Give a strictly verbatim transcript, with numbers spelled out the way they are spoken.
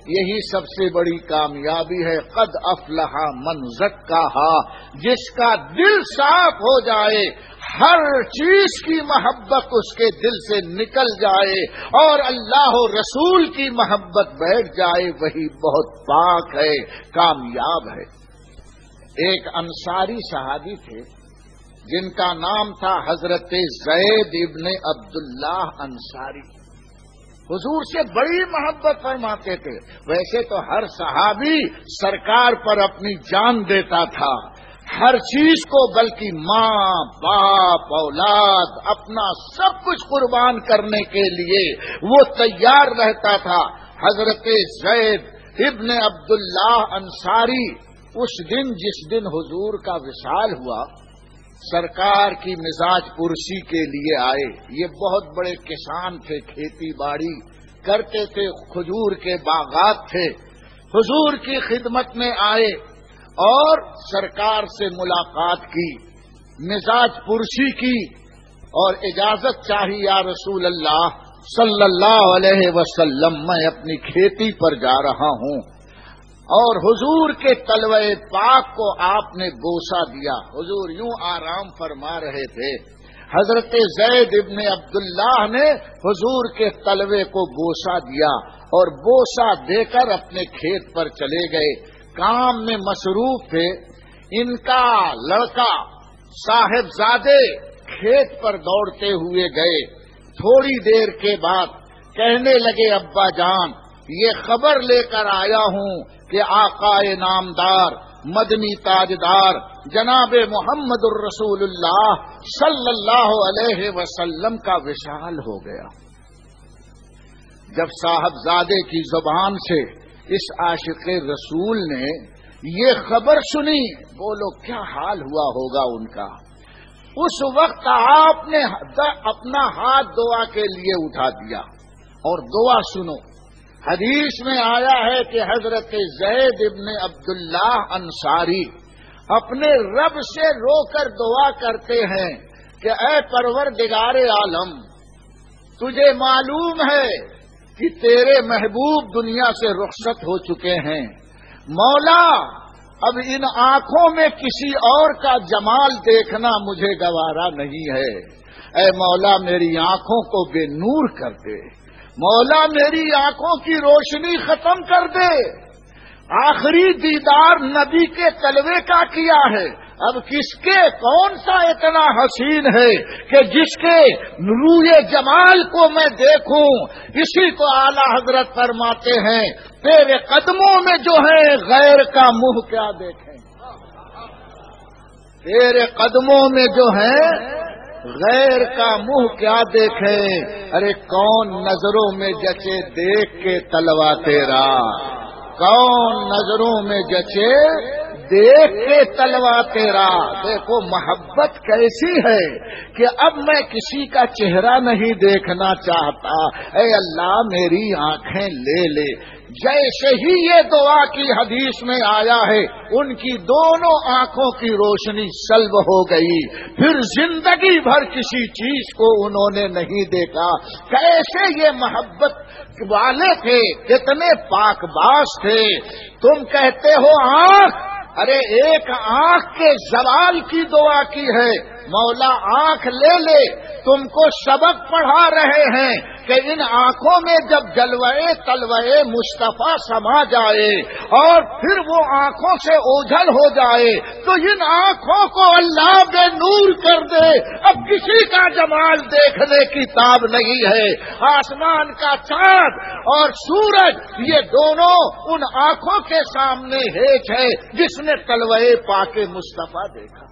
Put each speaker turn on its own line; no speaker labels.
یہی سب سے بڑی کامیابی ہے. قد افلح من زکاہا، جس کا دل صاف ہو جائے، ہر چیز کی محبت اس کے دل سے نکل جائے اور اللہ و رسول کی محبت بیٹھ جائے، وہی بہت پاک ہے، کامیاب ہے. ایک انصاری صحابی تھے جن کا نام تھا حضرت زید ابن عبداللہ انصاری. حضور سے بڑی محبت فرماتے تھے. ویسے تو ہر صحابی سرکار پر اپنی جان دیتا تھا، ہر چیز کو، بلکہ ماں باپ اولاد اپنا سب کچھ قربان کرنے کے لیے وہ تیار رہتا تھا. حضرت زید ابن عبداللہ انصاری اس دن جس دن حضور کا وصال ہوا، سرکار کی مزاج پرسی کے لیے آئے. یہ بہت بڑے کسان تھے، کھیتی باڑی کرتے تھے، کھجور کے باغات تھے. حضور کی خدمت میں آئے اور سرکار سے ملاقات کی، مزاج پرسی کی اور اجازت چاہی. یا رسول اللہ صلی اللہ علیہ وسلم، میں اپنی کھیتی پر جا رہا ہوں. اور حضور کے تلوے پاک کو آپ نے بوسہ دیا. حضور یوں آرام فرما رہے تھے، حضرت زید ابن عبداللہ نے حضور کے تلوے کو بوسہ دیا اور بوسہ دے کر اپنے کھیت پر چلے گئے. کام میں مصروف تھے. ان کا لڑکا صاحبزادے کھیت پر دوڑتے ہوئے گئے. تھوڑی دیر کے بعد کہنے لگے، ابا جان، یہ خبر لے کر آیا ہوں کہ آقا نامدار مدنی تاجدار جناب محمد الرسول اللہ صلی اللہ علیہ وسلم کا وصال ہو گیا. جب صاحبزادے کی زبان سے اس عاشق رسول نے یہ خبر سنی، بولو کیا حال ہوا ہوگا ان کا. اس وقت آپ نے اپنا ہاتھ دعا کے لیے اٹھا دیا اور دعا سنو. حدیث میں آیا ہے کہ حضرت زید ابن عبداللہ انصاری اپنے رب سے رو کر دعا کرتے ہیں کہ اے پروردگار عالم، تجھے معلوم ہے کہ تیرے محبوب دنیا سے رخصت ہو چکے ہیں. مولا، اب ان آنکھوں میں کسی اور کا جمال دیکھنا مجھے گوارا نہیں ہے. اے مولا، میری آنکھوں کو بے نور کر دے. مولا، میری آنکھوں کی روشنی ختم کر دے. آخری دیدار نبی کے تلوے کا کیا ہے، اب کس کے کون سا اتنا حسین ہے کہ جس کے روئے جمال کو میں دیکھوں. اسی کو اعلی حضرت فرماتے ہیں، تیرے قدموں میں جو ہے غیر کا منہ کیا دیکھیں. تیرے قدموں میں جو ہے غیر کا منہ کیا دیکھے. ارے کون نظروں میں جچے دیکھ کے تلوا تیرا، کون نظروں میں جچے دیکھ کے تلوا تیرا. دیکھو محبت کیسی ہے کہ اب میں کسی کا چہرہ نہیں دیکھنا چاہتا. اے اللہ، میری آنکھیں لے لے. جیسے ہی یہ دعا کی حدیث میں آیا ہے، ان کی دونوں آنکھوں کی روشنی سلب ہو گئی. پھر زندگی بھر کسی چیز کو انہوں نے نہیں دیکھا. کیسے یہ محبت والے تھے، کتنے پاک باز تھے. تم کہتے ہو آنکھ، ارے ایک آنکھ کے زوال کی دعا کی ہے. مولا آنکھ لے لے. تم کو سبق پڑھا رہے ہیں کہ ان آنکھوں میں جب جلوے تلوے مصطفیٰ سما جائے اور پھر وہ آنکھوں سے اوجھل ہو جائے تو ان آنکھوں کو اللہ بے نور کر دے. اب کسی کا جمال دیکھنے کی تاب نہیں ہے. آسمان کا چاند اور سورج، یہ دونوں ان آنکھوں کے سامنے ہیچ ہے جس نے تلوے پاک مصطفیٰ دیکھا.